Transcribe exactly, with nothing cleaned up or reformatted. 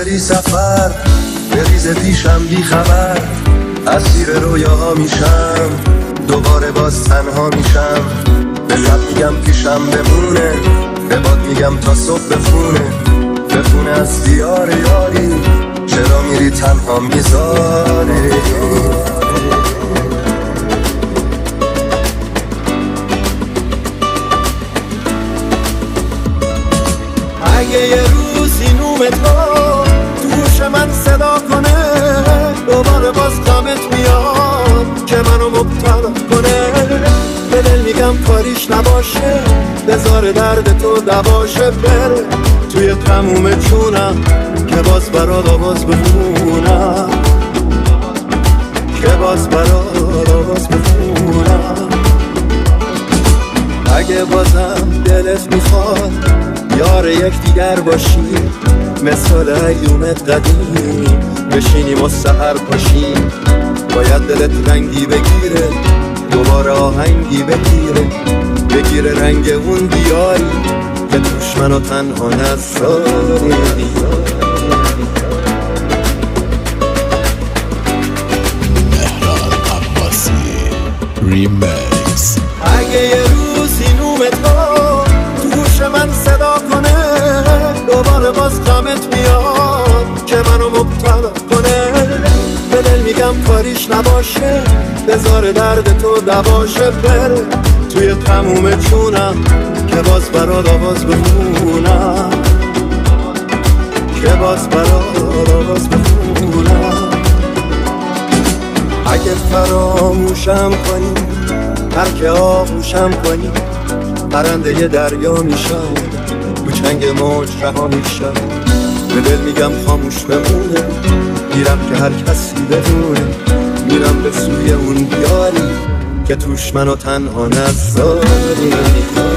بی سفر بریز پیشم بی خبر، اسیر رویاها میشم، دوباره باز تنها میشم. به لب میگم پیشم بمونه، به باد میگم تا صبح بخونه، بخونه از دیار یاری، چرا میری تنها میذاری. اگه یه روزی نوم تو توش من صدا کنه، دوباره باز غمت میاد که منو مبتلا کنه. به دل میگم کاریش نباشه، بذار درد تو دواشه، بره توی تموم چونم که باز برات آواز بخونم، که باز برات آواز بخونم. اگه بازم دلت میخواد یار یک دیگر باشی، مثال ایومت قدیم بشینیم و سحر پاشیم، باید دلت رنگی بگیره، دوباره آهنگی بگیره، بگیره رنگ اون دیاری که توش منو تنها نذاری. مهران عباسی ریمیکس. اگه یه روزی نوم تو توش من صدا کنه، دوباره باز غمت میاد که منو مبتلا کنه. به دل میگم کاریش نباشه، بذار درد تو دواشه، بره توی تموم چونم که باز برات آواز بخونم، که باز برات آواز بخونم. اگه فراموشم کنی، ترک آغوشم کنی، پرنده ی دریا میشم، تو چنگ موج رها میشم. به دل میگم خاموش بمونه، میرم که هر کسی بدونه، میرم به سوی اون دیاری که توش منو تنها نذاری.